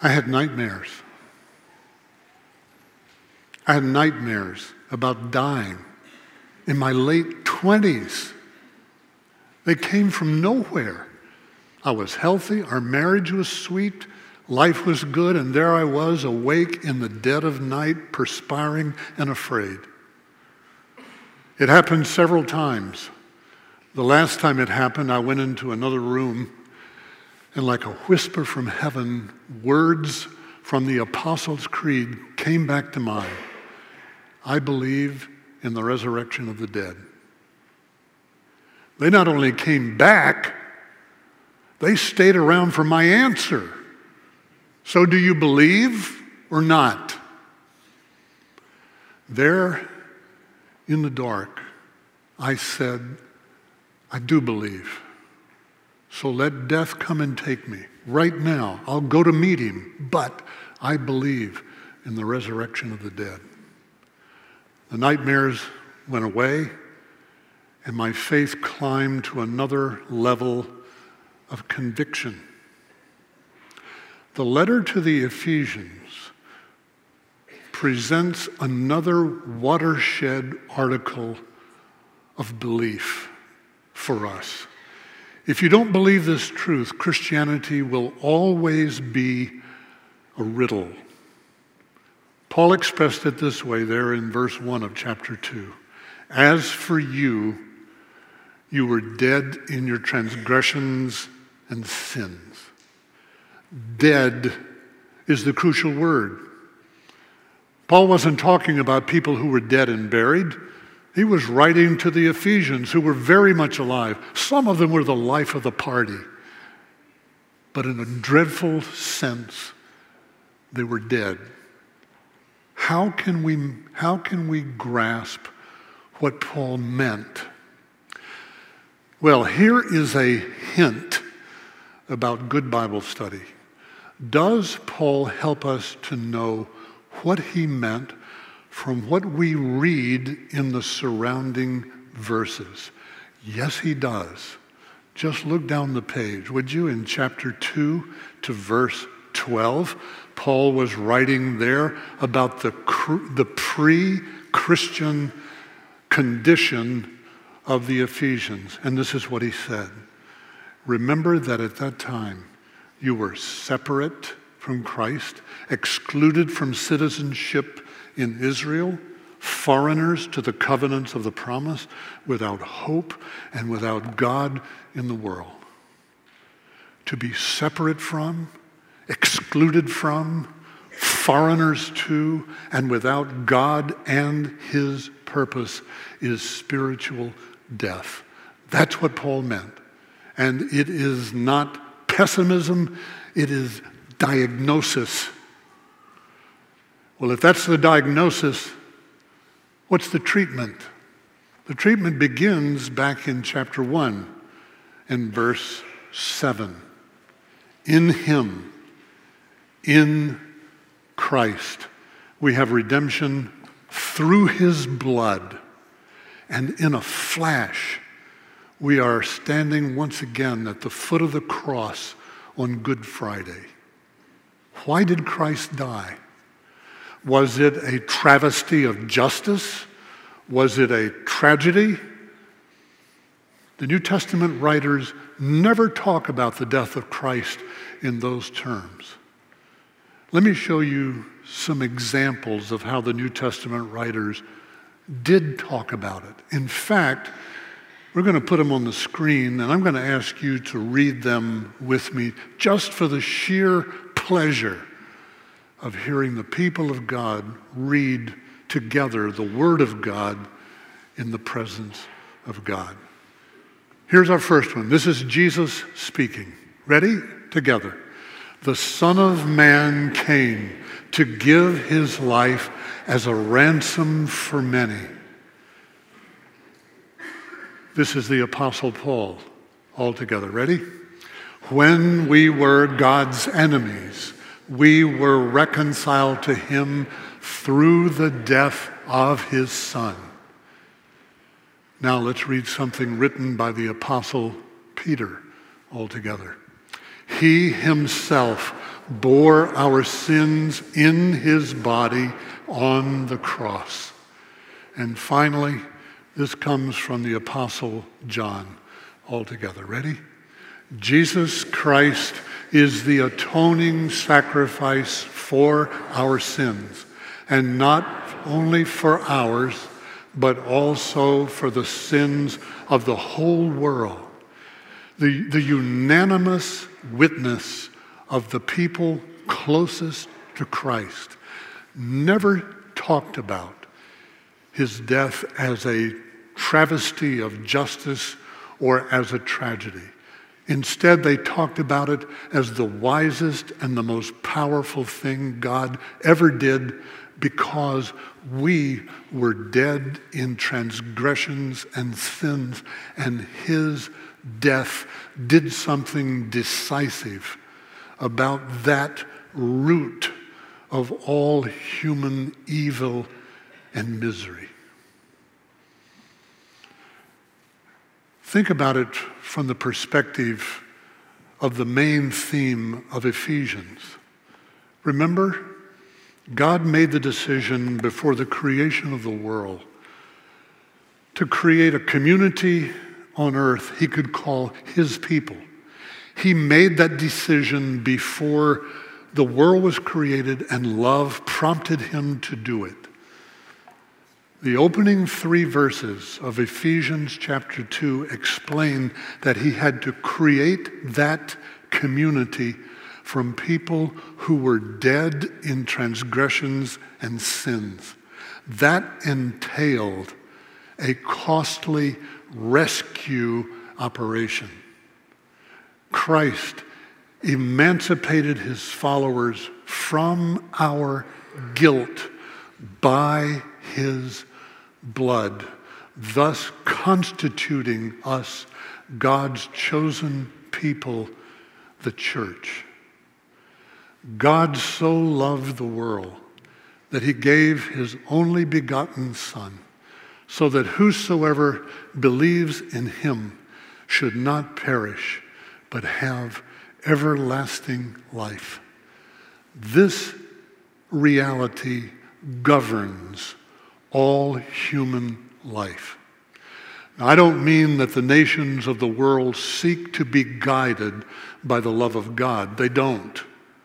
I had nightmares. I had nightmares about dying in my late 20s. They came from nowhere. I was healthy, our marriage was sweet, life was good, and there I was, awake in the dead of night, perspiring and afraid. It happened several times. The last time it happened, I went into another room, and like a whisper from heaven, words from the Apostles' Creed came back to mind. I believe in the resurrection of the dead. They not only came back, they stayed around for my answer. So do you believe or not? There in the dark, I said, I do believe. So let death come and take me. Right now, I'll go to meet him, but I believe in the resurrection of the dead. The nightmares went away, and my faith climbed to another level of conviction. The letter to the Ephesians presents another watershed article of belief for us. If you don't believe this truth, Christianity will always be a riddle. Paul expressed it this way there in verse 1 of chapter 2. As for you, you were dead in your transgressions and sins. Dead is the crucial word. Paul wasn't talking about people who were dead and buried. He was writing to the Ephesians who were very much alive. Some of them were the life of the party. But in a dreadful sense, they were dead. How can we grasp what Paul meant? Well, here is a hint about good Bible study. Does Paul help us to know what he meant from what we read in the surrounding verses? Yes, he does. Just look down the page, would you, in chapter 2 to verse 12. Paul was writing there about the pre-Christian condition of the Ephesians. And this is what he said. Remember that at that time you were separate from Christ, excluded from citizenship in Israel, foreigners to the covenants of the promise, without hope and without God in the world. To be separate from, excluded from, foreigners to, and without God and his purpose is spiritual death. That's what Paul meant. And it is not pessimism, it is diagnosis. Well, if that's the diagnosis, what's the treatment? The treatment begins back in chapter 1 and verse 7. In him, in Christ, we have redemption through his blood. And in a flash, we are standing once again at the foot of the cross on Good Friday. Why did Christ die? Was it a travesty of justice? Was it a tragedy? The New Testament writers never talk about the death of Christ in those terms. Let me show you some examples of how the New Testament writers did talk about it. In fact, we're going to put them on the screen, and I'm going to ask you to read them with me just for the sheer pleasure of hearing the people of God read together the Word of God in the presence of God. Here's our first one. This is Jesus speaking. Ready? Together. The Son of Man came to give his life as a ransom for many. This is the Apostle Paul. All together. Ready? When we were God's enemies, we were reconciled to him through the death of his Son. Now let's read something written by the Apostle Peter all together. He himself bore our sins in his body on the cross. And finally, this comes from the Apostle John altogether. Ready? Jesus Christ is the atoning sacrifice for our sins, and not only for ours, but also for the sins of the whole world. The unanimous witness of the people closest to Christ never talked about his death as a travesty of justice or as a tragedy. Instead, they talked about it as the wisest and the most powerful thing God ever did, because we were dead in transgressions and sins, and his death did something decisive about that root of all human evil and misery. Think about it from the perspective of the main theme of Ephesians. Remember, God made the decision before the creation of the world to create a community on earth he could call his people. He made that decision before the world was created, and love prompted him to do it. The opening 3 verses of Ephesians chapter 2 explain that he had to create that community from people who were dead in transgressions and sins. That entailed a costly rescue operation. Christ emancipated his followers from our guilt by his blood, thus constituting us God's chosen people, the church. God so loved the world that he gave his only begotten Son, so that whosoever believes in him should not perish, but have everlasting life. This reality governs all human life. Now, I don't mean that the nations of the world seek to be guided by the love of God. They don't.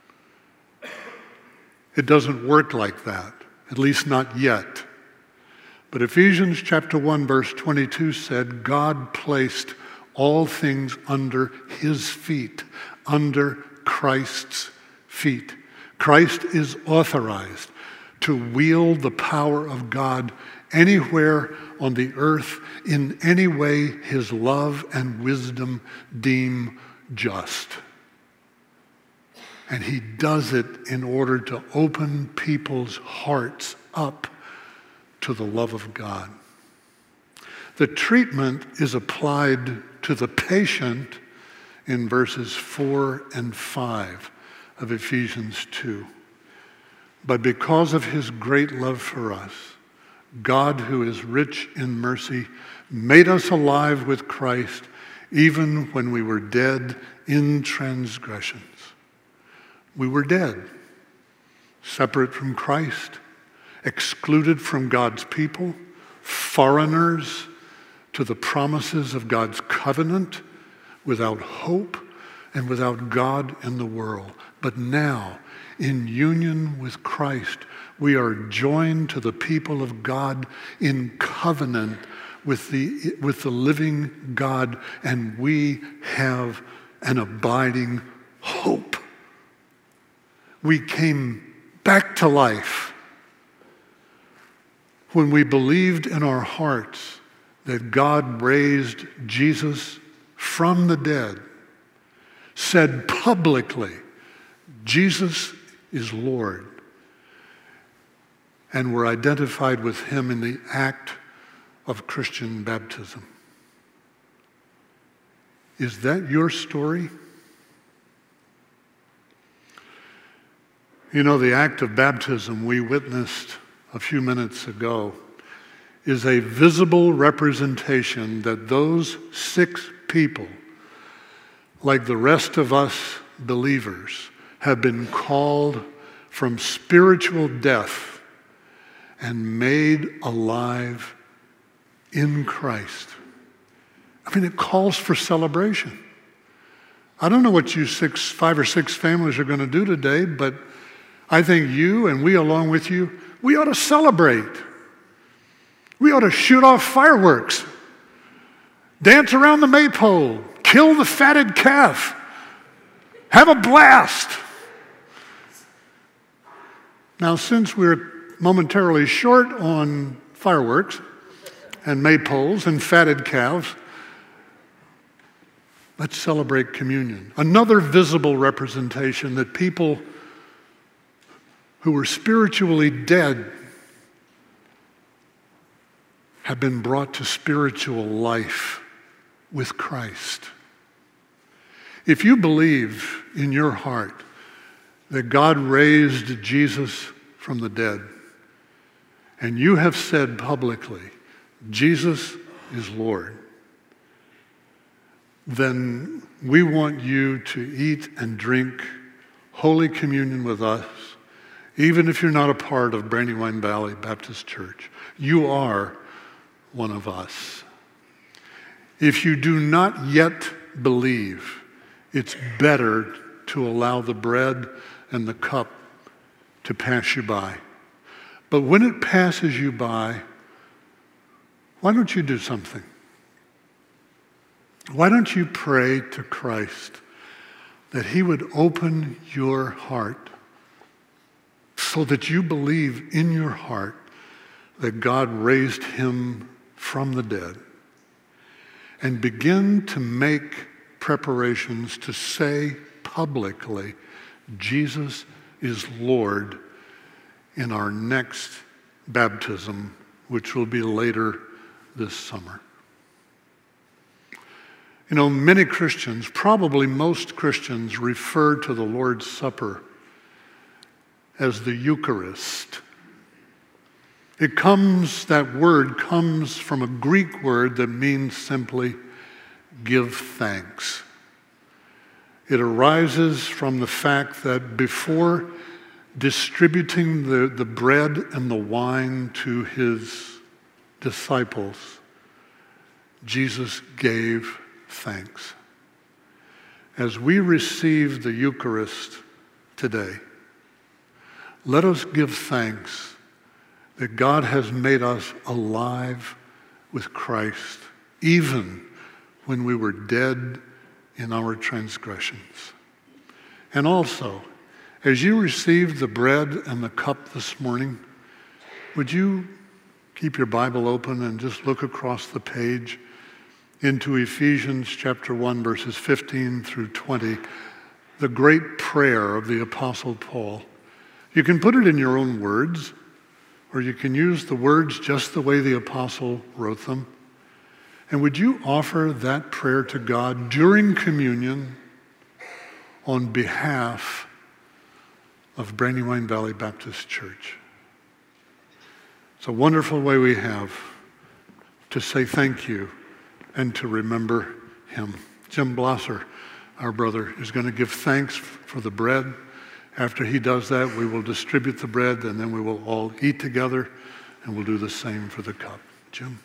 It doesn't work like that, at least not yet. But Ephesians chapter 1, verse 22 said, God placed all things under his feet, under Christ's feet. Christ is authorized to wield the power of God anywhere on the earth in any way his love and wisdom deem just. And he does it in order to open people's hearts up to the love of God. The treatment is applied to the patient in verses 4 and 5 of Ephesians 2. But because of his great love for us, God, who is rich in mercy, made us alive with Christ even when we were dead in transgressions. We were dead, separate from Christ, excluded from God's people, foreigners to the promises of God's covenant, without hope and without God in the world. But now, in union with Christ, we are joined to the people of God in covenant with the living God, and we have an abiding hope. We came back to life when we believed in our hearts that God raised Jesus from the dead, said publicly, Jesus is Lord, and were identified with him in the act of Christian baptism. Is that your story? You know, the act of baptism we witnessed a few minutes ago is a visible representation that those 6 people, like the rest of us believers, have been called from spiritual death and made alive in Christ. I mean, it calls for celebration. I don't know what you 5 or 6 families are going to do today, but I think you and we along with you, we ought to celebrate. We ought to shoot off fireworks, dance around the maypole, kill the fatted calf, have a blast. Now, since we're momentarily short on fireworks and maypoles and fatted calves, let's celebrate communion. Another visible representation that people who were spiritually dead have been brought to spiritual life with Christ. If you believe in your heart that God raised Jesus from the dead, and you have said publicly, Jesus is Lord, then we want you to eat and drink Holy Communion with us, even if you're not a part of Brandywine Valley Baptist Church. You are one of us. If you do not yet believe, it's better to allow the bread and the cup to pass you by. But when it passes you by, why don't you do something? Why don't you pray to Christ that he would open your heart so that you believe in your heart that God raised him from the dead, and begin to make preparations to say publicly, Jesus is Lord, in our next baptism, which will be later this summer. You know, many Christians, probably most Christians, refer to the Lord's Supper as the Eucharist. That word comes from a Greek word that means simply give thanks. It arises from the fact that before distributing the bread and the wine to his disciples, Jesus gave thanks. As we receive the Eucharist today, let us give thanks that God has made us alive with Christ, even when we were dead in our transgressions. And also, as you receive the bread and the cup this morning, would you keep your Bible open and just look across the page into Ephesians chapter 1, verses 15 through 20, the great prayer of the Apostle Paul. You can put it in your own words, or you can use the words just the way the apostle wrote them. And would you offer that prayer to God during communion on behalf of Brandywine Valley Baptist Church? It's a wonderful way we have to say thank you and to remember him. Jim Blosser, our brother, is going to give thanks for the bread. After he does that, we will distribute the bread, and then we will all eat together, and we'll do the same for the cup. Jim?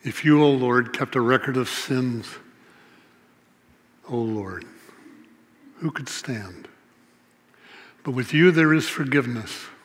If you, O Lord, kept a record of sins, O Lord, who could stand? But with you there is forgiveness.